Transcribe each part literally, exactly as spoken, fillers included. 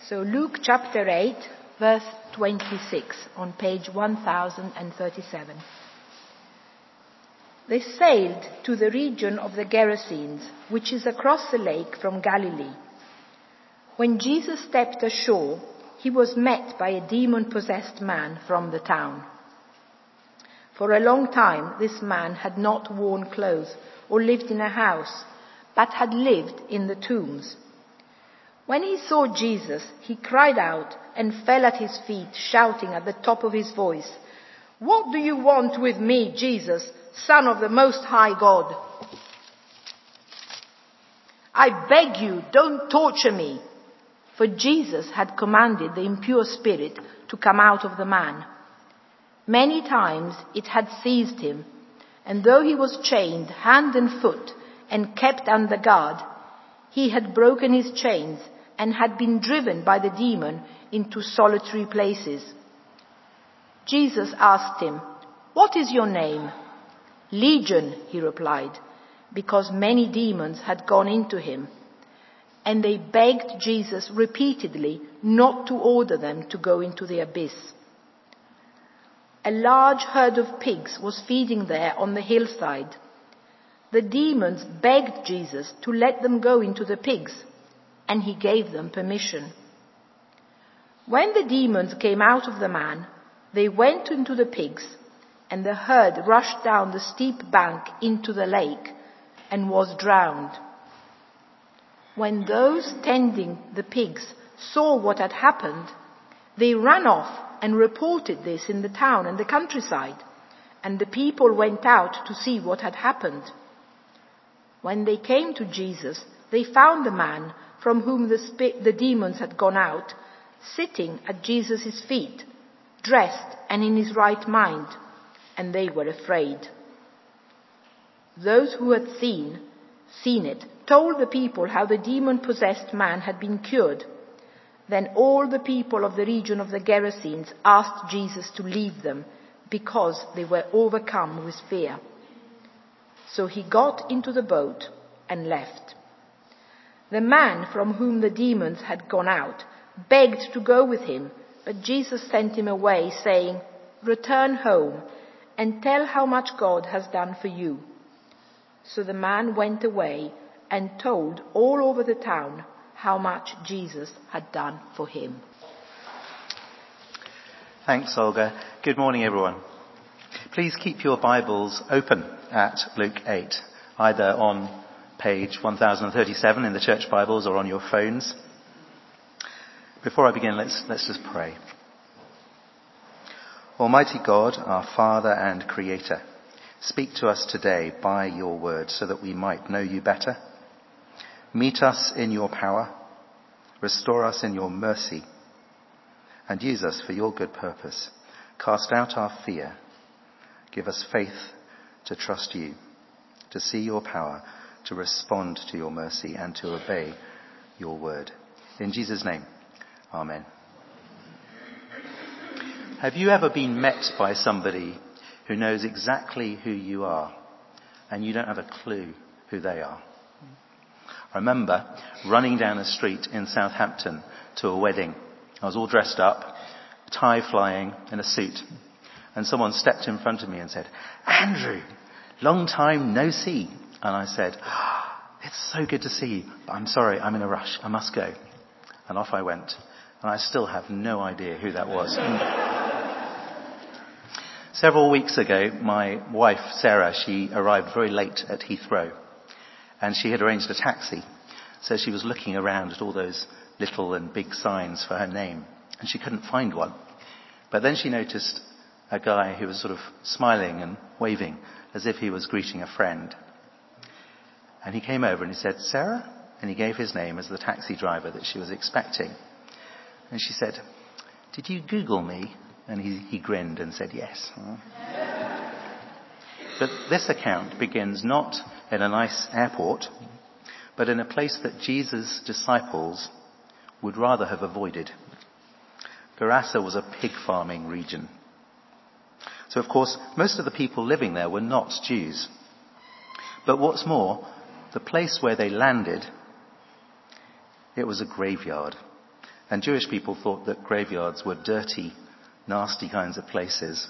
So Luke chapter eight, verse twenty-six, on page one thousand thirty-seven. They sailed to the region of the Gerasenes, which is across the lake from Galilee. When Jesus stepped ashore, he was met by a demon-possessed man from the town. For a long time, this man had not worn clothes or lived in a house, but had lived in the tombs. When he saw Jesus, he cried out and fell at his feet, shouting at the top of his voice, "What do you want with me, Jesus, Son of the Most High God? I beg you, don't torture me." For Jesus had commanded the impure spirit to come out of the man. Many times it had seized him, and though he was chained hand and foot and kept under guard, he had broken his chains and had been driven by the demon into solitary places. Jesus asked him, "What is your name?" "Legion," he replied, because many demons had gone into him. And they begged Jesus repeatedly not to order them to go into the abyss. A large herd of pigs was feeding there on the hillside. The demons begged Jesus to let them go into the pigs, and he gave them permission. When the demons came out of the man, they went into the pigs, and the herd rushed down the steep bank into the lake and was drowned. When those tending the pigs saw what had happened, they ran off and reported this in the town and the countryside, and the people went out to see what had happened. When they came to Jesus, they found the man from whom the, sp- the demons had gone out, sitting at Jesus' feet, dressed and in his right mind, and they were afraid. Those who had seen, seen it told the people how the demon-possessed man had been cured. Then all the people of the region of the Gerasenes asked Jesus to leave them, because they were overcome with fear. So he got into the boat and left. The man from whom the demons had gone out begged to go with him, but Jesus sent him away, saying, "Return home and tell how much God has done for you." So the man went away and told all over the town how much Jesus had done for him. Thanks, Olga. Good morning, everyone. Please keep your Bibles open at Luke eight, either on page one thousand thirty-seven in the church Bibles or on your phones. Before I begin, let's, let's just pray. Almighty God, our Father and Creator, speak to us today by your word so that we might know you better. Meet us in your power, restore us in your mercy, and use us for your good purpose. Cast out our fear. Give us faith to trust you, to see your power, to respond to your mercy, and to obey your word. In Jesus' name, amen. Have you ever been met by somebody who knows exactly who you are, and you don't have a clue who they are? I remember running down a street in Southampton to a wedding. I was all dressed up, tie flying, in a suit, and someone stepped in front of me and said, "Andrew, long time no see." And I said, "It's so good to see you, but I'm sorry, I'm in a rush, I must go." And off I went, and I still have no idea who that was. Several weeks ago, my wife, Sarah, she arrived very late at Heathrow, and she had arranged a taxi. So she was looking around at all those little and big signs for her name, and she couldn't find one. But then she noticed a guy who was sort of smiling and waving as if he was greeting a friend. And he came over and he said, "Sarah?" And he gave his name as the taxi driver that she was expecting. And she said, "Did you Google me?" And he, he grinned and said, "Yes." But this account begins not in a nice airport, but in a place that Jesus' disciples would rather have avoided. Gerasa was a pig farming region. So of course, most of the people living there were not Jews. But what's more, the place where they landed, it was a graveyard. And Jewish people thought that graveyards were dirty, nasty kinds of places.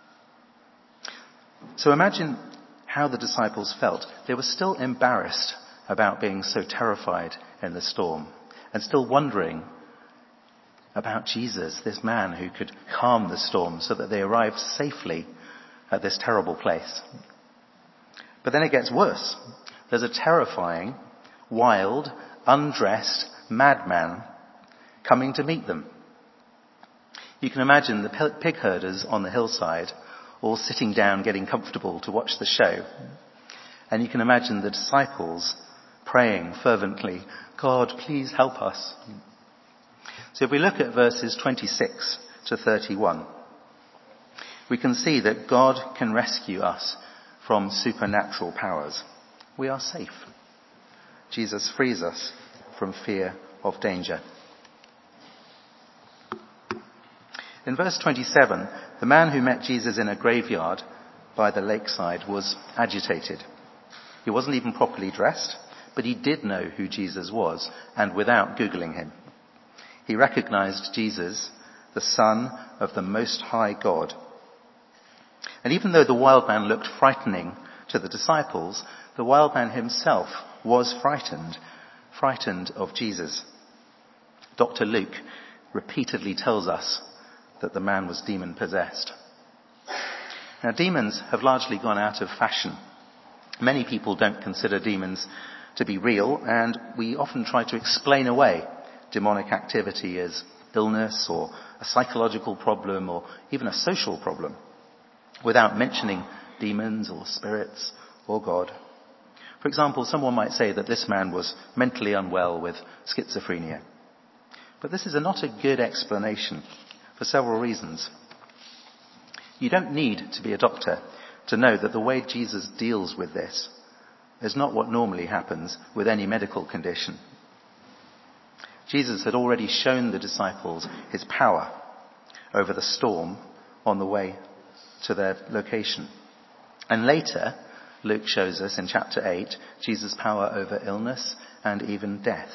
So imagine how the disciples felt. They were still embarrassed about being so terrified in the storm, and still wondering about Jesus, this man who could calm the storm, so that they arrived safely at this terrible place. But then it gets worse. There's a terrifying, wild, undressed madman coming to meet them. You can imagine the pig herders on the hillside all sitting down getting comfortable to watch the show. And you can imagine the disciples praying fervently, God, please help us. So if we look at verses twenty-six to thirty-one, we can see that God can rescue us from supernatural powers. We are safe. Jesus frees us from fear of danger. In verse twenty-seven, the man who met Jesus in a graveyard by the lakeside was agitated. He wasn't even properly dressed, but he did know who Jesus was, and without Googling him. He recognized Jesus, the Son of the Most High God. And even though the wild man looked frightening to the disciples, the wild man himself was frightened, frightened of Jesus. Doctor Luke repeatedly tells us that the man was demon-possessed. Now, demons have largely gone out of fashion. Many people don't consider demons to be real, and we often try to explain away demonic activity as illness or a psychological problem or even a social problem without mentioning demons or spirits or God. For example, someone might say that this man was mentally unwell with schizophrenia. But this is a not a good explanation for several reasons. You don't need to be a doctor to know that the way Jesus deals with this is not what normally happens with any medical condition. Jesus had already shown the disciples his power over the storm on the way to their location. And later, Luke shows us in chapter eight, Jesus' power over illness and even death.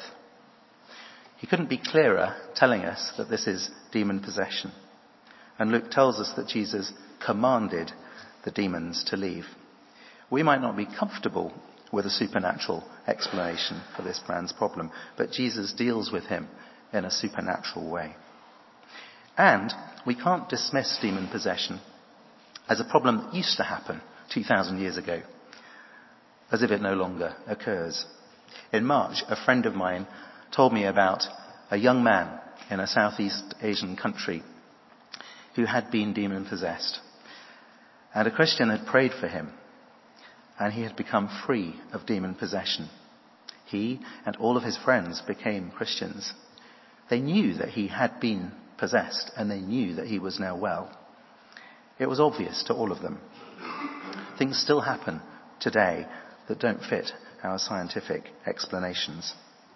He couldn't be clearer telling us that this is demon possession. And Luke tells us that Jesus commanded the demons to leave. We might not be comfortable with a supernatural explanation for this man's problem, but Jesus deals with him in a supernatural way. And we can't dismiss demon possession as a problem that used to happen two thousand years ago, as if it no longer occurs. In March, a friend of mine told me about a young man in a Southeast Asian country who had been demon-possessed. And a Christian had prayed for him, and he had become free of demon possession. He and all of his friends became Christians. They knew that he had been possessed, and they knew that he was now well. It was obvious to all of them. Things still happen today that don't fit our scientific explanations.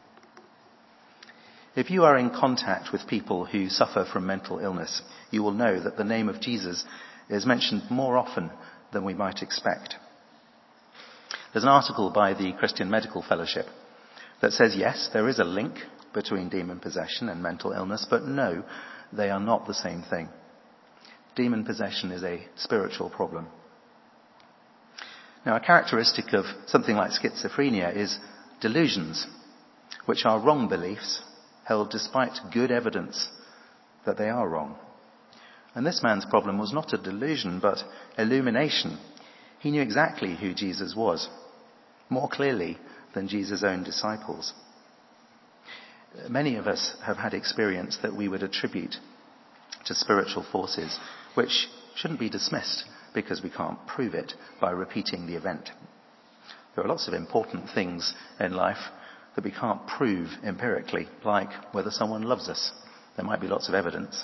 If you are in contact with people who suffer from mental illness, you will know that the name of Jesus is mentioned more often than we might expect. There's an article by the Christian Medical Fellowship that says, yes, there is a link between demon possession and mental illness, but no, they are not the same thing. Demon possession is a spiritual problem. Now, a characteristic of something like schizophrenia is delusions, which are wrong beliefs held despite good evidence that they are wrong. And this man's problem was not a delusion, but illumination. He knew exactly who Jesus was, more clearly than Jesus' own disciples. Many of us have had experience that we would attribute to spiritual forces, which shouldn't be dismissed because we can't prove it by repeating the event. There are lots of important things in life that we can't prove empirically, like whether someone loves us. There might be lots of evidence.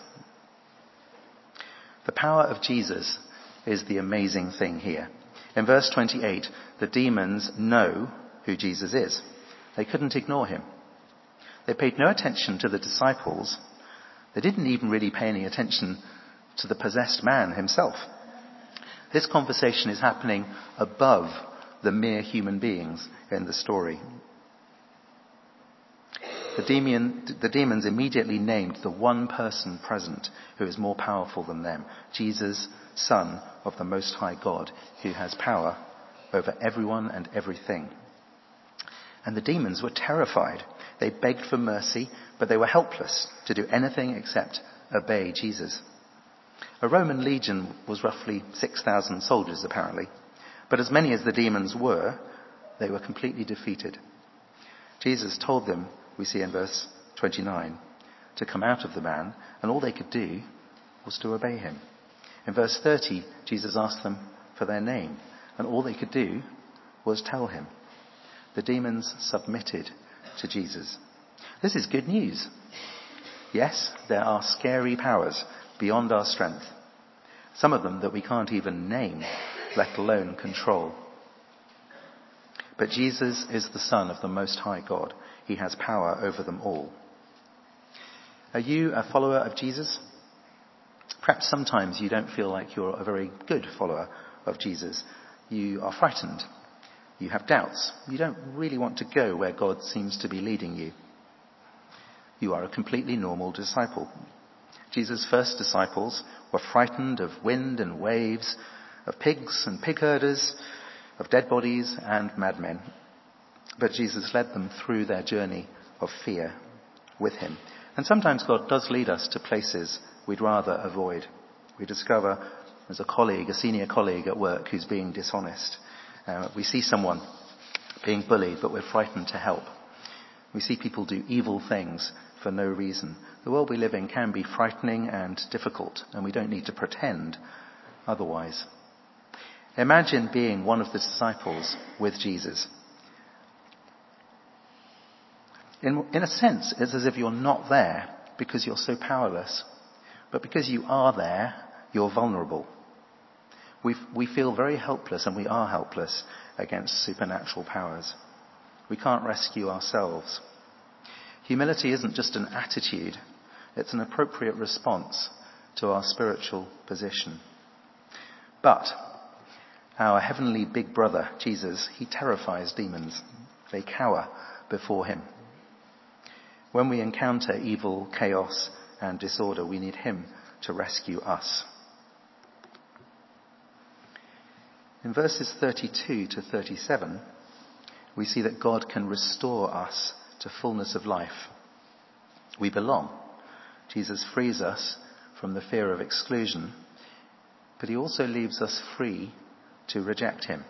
The power of Jesus is the amazing thing here. In verse twenty-eight, the demons know who Jesus is. They couldn't ignore him. They paid no attention to the disciples. They didn't even really pay any attention to the possessed man himself. This conversation is happening above the mere human beings in the story. The, demon, the demons immediately named the one person present who is more powerful than them, Jesus, Son of the Most High God, who has power over everyone and everything. And the demons were terrified. They begged for mercy, but they were helpless to do anything except obey Jesus. A Roman legion was roughly six thousand soldiers, apparently. But as many as the demons were, they were completely defeated. Jesus told them, we see in verse twenty-nine, to come out of the man, and all they could do was to obey him. In verse thirty, Jesus asked them for their name, and all they could do was tell him. The demons submitted to Jesus. This is good news. Yes, there are scary powers beyond our strength. Some of them that we can't even name, let alone control. But Jesus is the Son of the Most High God. He has power over them all. Are you a follower of Jesus? Perhaps sometimes you don't feel like you're a very good follower of Jesus. You are frightened. You have doubts. You don't really want to go where God seems to be leading you. You are a completely normal disciple. Jesus' first disciples were frightened of wind and waves, of pigs and pig herders, of dead bodies and madmen. But Jesus led them through their journey of fear with him. And sometimes God does lead us to places we'd rather avoid. We discover there's a colleague, a senior colleague at work who's being dishonest. Uh, we see someone being bullied, but we're frightened to help. We see people do evil things for no reason. The world we live in can be frightening and difficult, and we don't need to pretend otherwise. Imagine being one of the disciples with Jesus. In, in a sense, it's as if you're not there because you're so powerless. But because you are there, you're vulnerable. We we feel very helpless, and we are helpless against supernatural powers. We can't rescue ourselves. Humility isn't just an attitude. It's an appropriate response to our spiritual position. But our heavenly big brother, Jesus, he terrifies demons. They cower before him. When we encounter evil, chaos, and disorder, we need him to rescue us. In verses thirty-two to thirty-seven, we see that God can restore us to fullness of life. We belong. Jesus frees us from the fear of exclusion, but he also leaves us free to reject him.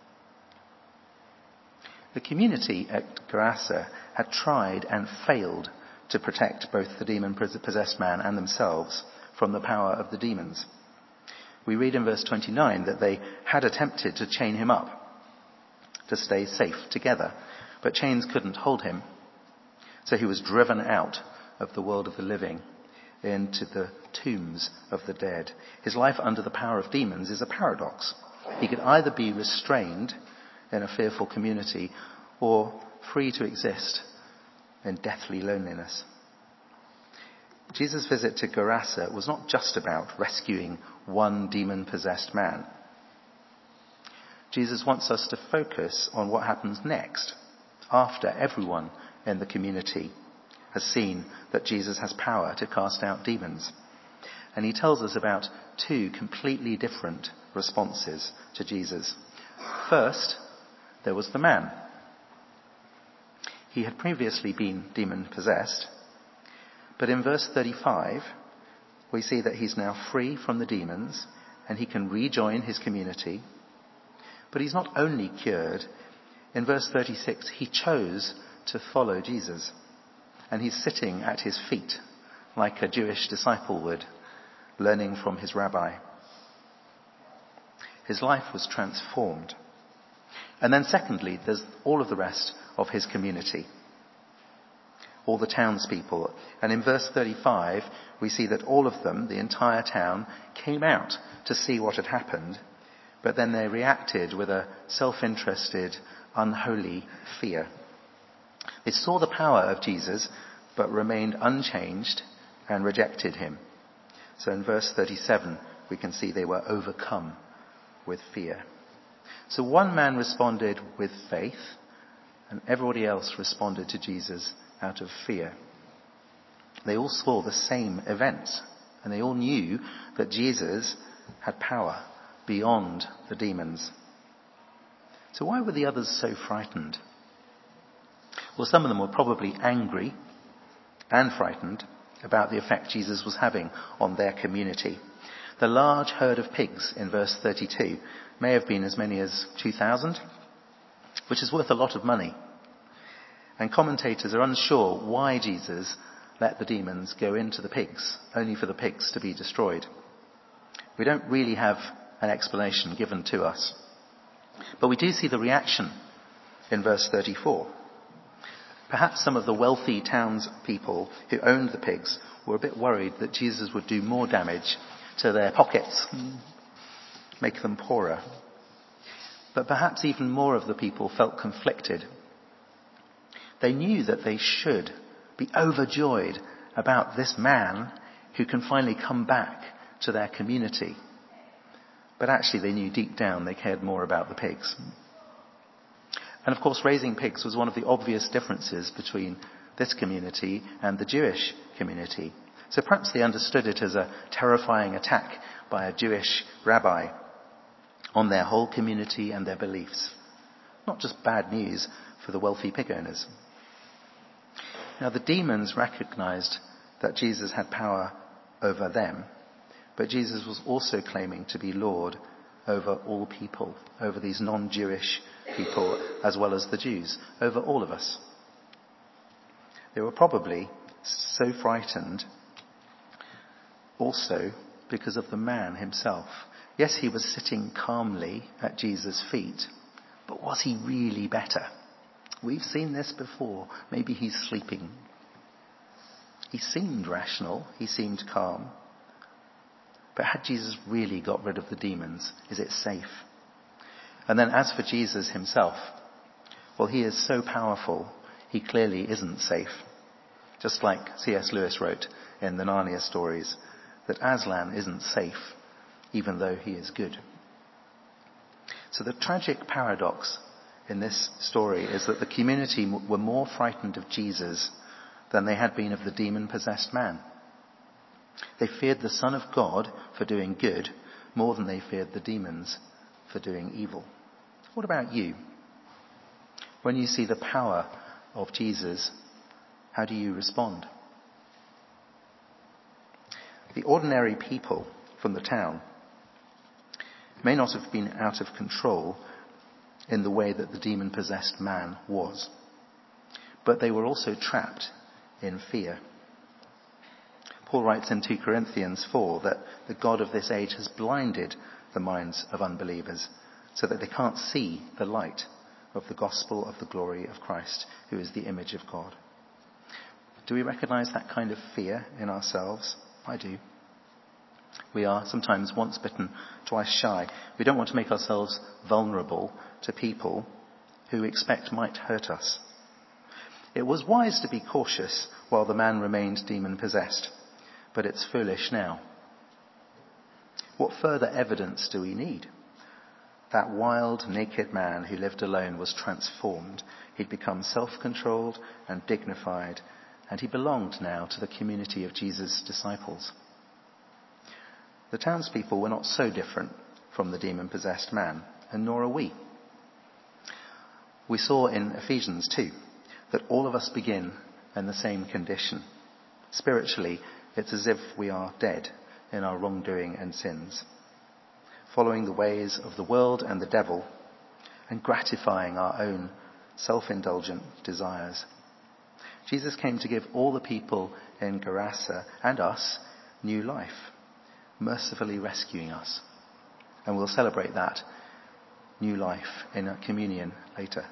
The community at Gerasa had tried and failed to protect both the demon-possessed man and themselves from the power of the demons. We read in verse twenty-nine that they had attempted to chain him up to stay safe together, but chains couldn't hold him. So he was driven out of the world of the living into the tombs of the dead. His life under the power of demons is a paradox. He could either be restrained in a fearful community or free to exist in deathly loneliness. Jesus' visit to Gerasa was not just about rescuing one demon-possessed man. Jesus wants us to focus on what happens next, after everyone in the community has seen that Jesus has power to cast out demons. And he tells us about two completely different responses to Jesus. First, there was the man. He had previously been demon-possessed, but in verse thirty-five, we see that he's now free from the demons and he can rejoin his community. But he's not only cured. In verse thirty-six, he chose to follow Jesus. And he's sitting at his feet like a Jewish disciple would, learning from his rabbi. His life was transformed. And then secondly, there's all of the rest of his community, all the townspeople. And in verse thirty-five, we see that all of them, the entire town, came out to see what had happened, but then they reacted with a self-interested, unholy fear. They saw the power of Jesus, but remained unchanged and rejected him. So in verse thirty-seven, we can see they were overcome with fear. So one man responded with faith, and everybody else responded to Jesus out of fear. They all saw the same events, and they all knew that Jesus had power beyond the demons. So why were the others so frightened? Well, some of them were probably angry and frightened about the effect Jesus was having on their community. The large herd of pigs in verse thirty-two may have been as many as two thousand, which is worth a lot of money. And commentators are unsure why Jesus let the demons go into the pigs, only for the pigs to be destroyed. We don't really have an explanation given to us. But we do see the reaction in verse thirty-four. Perhaps some of the wealthy townspeople who owned the pigs were a bit worried that Jesus would do more damage to their pockets, make them poorer. But perhaps even more of the people felt conflicted. They knew that they should be overjoyed about this man who can finally come back to their community. But actually they knew deep down they cared more about the pigs. And of course, raising pigs was one of the obvious differences between this community and the Jewish community. So perhaps they understood it as a terrifying attack by a Jewish rabbi on their whole community and their beliefs. Not just bad news for the wealthy pig owners. Now, the demons recognized that Jesus had power over them, but Jesus was also claiming to be Lord over all people, over these non-Jewish people as well as the Jews, over all of us. They were probably so frightened also because of the man himself. Yes, he was sitting calmly at Jesus' feet, but was he really better? We've seen this before. Maybe he's sleeping. He seemed rational. He seemed calm. But had Jesus really got rid of the demons? Is it safe? And then as for Jesus himself, well, he is so powerful, he clearly isn't safe. Just like C S Lewis wrote in the Narnia stories, that Aslan isn't safe, even though he is good. So the tragic paradox in this story is that the community were more frightened of Jesus than they had been of the demon-possessed man. They feared the Son of God for doing good more than they feared the demons for doing evil. What about you? When you see the power of Jesus, how do you respond? The ordinary people from the town may not have been out of control in the way that the demon-possessed man was, but they were also trapped in fear. Paul writes in Second Corinthians four that the God of this age has blinded the minds of unbelievers so that they can't see the light of the gospel of the glory of Christ, who is the image of God. Do we recognize that kind of fear in ourselves? I do. We are sometimes once bitten, twice shy. We don't want to make ourselves vulnerable to people who we expect might hurt us. It was wise to be cautious while the man remained demon-possessed, but it's foolish now. What further evidence do we need? That wild, naked man who lived alone was transformed. He'd become self-controlled and dignified, and he belonged now to the community of Jesus' disciples. The townspeople were not so different from the demon-possessed man, and nor are we. We saw in Ephesians two that all of us begin in the same condition. Spiritually, it's as if we are dead in our wrongdoing and sins, following the ways of the world and the devil, and gratifying our own self-indulgent desires. Jesus came to give all the people in Gerasa and us new life, mercifully rescuing us. And we'll celebrate that new life in a communion later.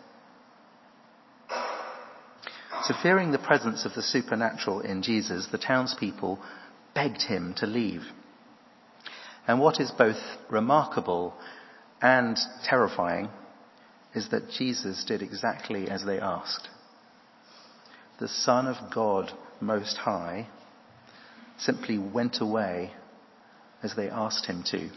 So fearing the presence of the supernatural in Jesus, the townspeople begged him to leave. And what is both remarkable and terrifying is that Jesus did exactly as they asked. The Son of God Most High simply went away as they asked him to.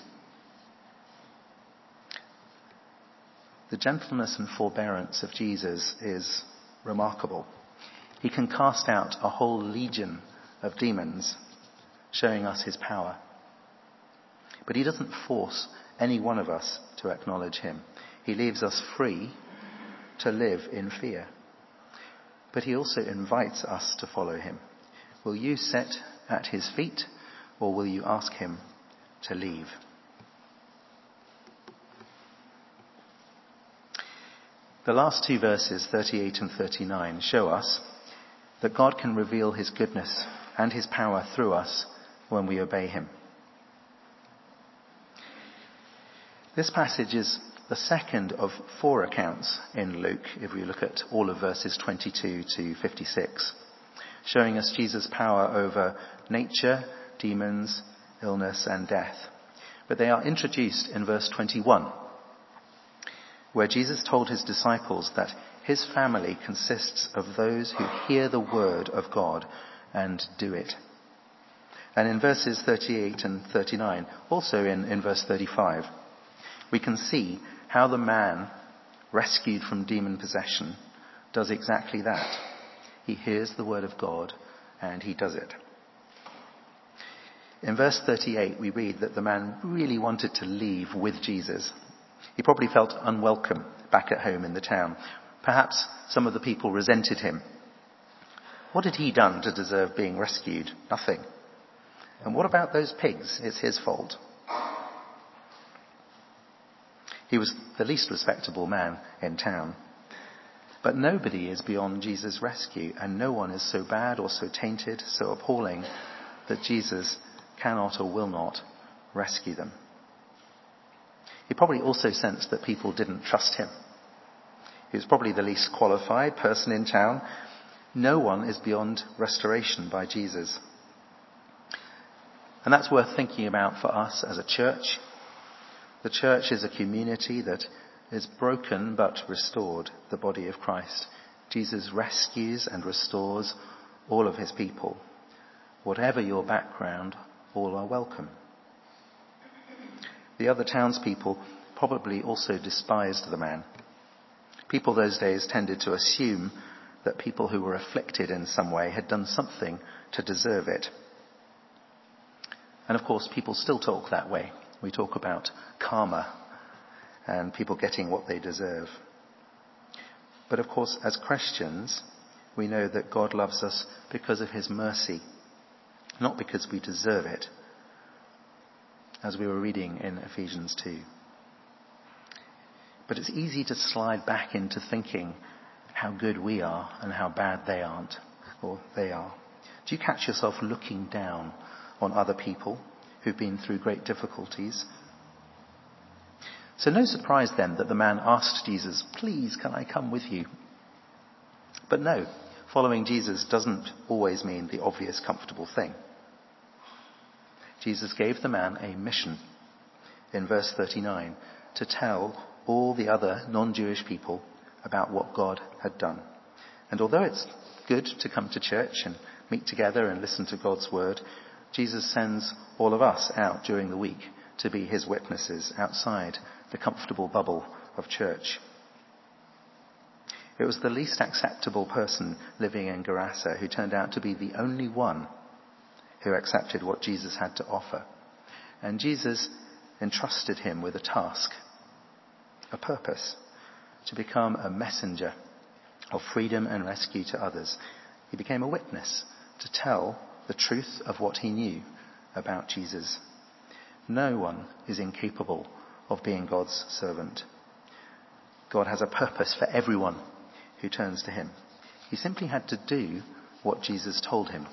The gentleness and forbearance of Jesus is remarkable. He can cast out a whole legion of demons, showing us his power. But he doesn't force any one of us to acknowledge him. He leaves us free to live in fear. But he also invites us to follow him. Will you sit at his feet, or will you ask him to leave? The last two verses, thirty-eight and thirty-nine, show us that God can reveal his goodness and his power through us when we obey him. This passage is the second of four accounts in Luke, if we look at all of verses twenty-two to fifty-six, showing us Jesus' power over nature, demons, illness, and death. But they are introduced in verse twenty-one, where Jesus told his disciples that his family consists of those who hear the word of God and do it. And in verses thirty-eight and thirty-nine, also in, in verse thirty-five, we can see how the man rescued from demon possession does exactly that. He hears the word of God and he does it. In verse thirty-eight, we read that the man really wanted to leave with Jesus. He probably felt unwelcome back at home in the town. Perhaps some of the people resented him. What had he done to deserve being rescued? Nothing. And what about those pigs? It's his fault. He was the least respectable man in town. But nobody is beyond Jesus' rescue, and no one is so bad or so tainted, so appalling, that Jesus cannot or will not rescue them. He probably also sensed that people didn't trust him. He was probably the least qualified person in town. No one is beyond restoration by Jesus. And that's worth thinking about for us as a church. The church is a community that is broken but restored, the body of Christ. Jesus rescues and restores all of his people. Whatever your background, all are welcome. The other townspeople probably also despised the man. People those days tended to assume that people who were afflicted in some way had done something to deserve it. And of course, people still talk that way. We talk about karma and people getting what they deserve. But of course, as Christians, we know that God loves us because of his mercy, not because we deserve it, as we were reading in Ephesians two. But it's easy to slide back into thinking how good we are and how bad they aren't, or they are. Do you catch yourself looking down on other people who've been through great difficulties? So no surprise then that the man asked Jesus, "Please, can I come with you?" But no, following Jesus doesn't always mean the obvious comfortable thing. Jesus gave the man a mission in verse thirty-nine to tell all the other non-Jewish people about what God had done. And although it's good to come to church and meet together and listen to God's word, Jesus sends all of us out during the week to be his witnesses outside the comfortable bubble of church. It was the least acceptable person living in Gerasa who turned out to be the only one who accepted what Jesus had to offer. And Jesus entrusted him with a task, a purpose, to become a messenger of freedom and rescue to others. He became a witness to tell the truth of what he knew about Jesus. No one is incapable of being God's servant. God has a purpose for everyone who turns to him. He simply had to do what Jesus told him.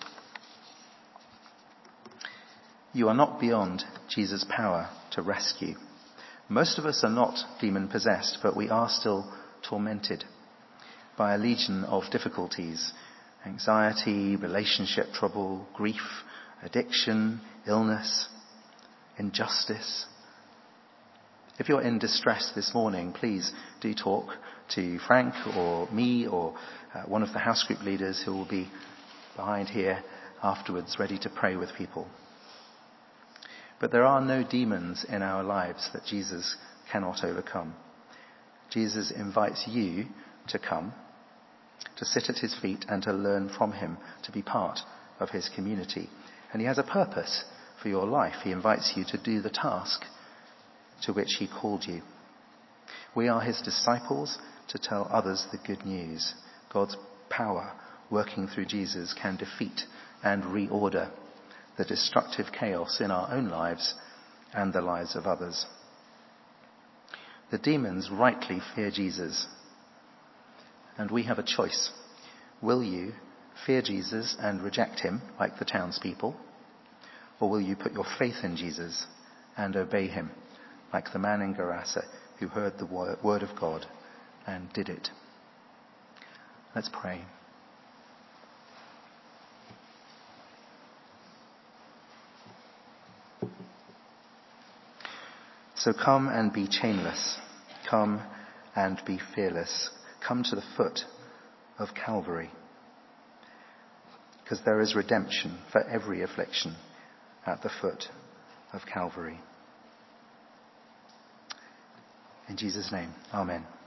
You are not beyond Jesus' power to rescue. Most of us are not demon-possessed, but we are still tormented by a legion of difficulties: anxiety, relationship trouble, grief, addiction, illness, injustice. If you're in distress this morning, please do talk to Frank or me or uh, one of the house group leaders who will be behind here afterwards, ready to pray with people. But there are no demons in our lives that Jesus cannot overcome. Jesus invites you to come to sit at his feet and to learn from him, to be part of his community. And he has a purpose for your life. He invites you to do the task to which he called you. We are his disciples to tell others the good news. God's power working through Jesus can defeat and reorder the destructive chaos in our own lives and the lives of others. The demons rightly fear Jesus, and we have a choice. Will you fear Jesus and reject him like the townspeople, or will you put your faith in Jesus and obey him like the man in Gerasa who heard the word of God and did it? Let's pray. So come and be chainless. Come and be fearless. Come to the foot of Calvary. Because there is redemption for every affliction at the foot of Calvary. In Jesus' name, amen.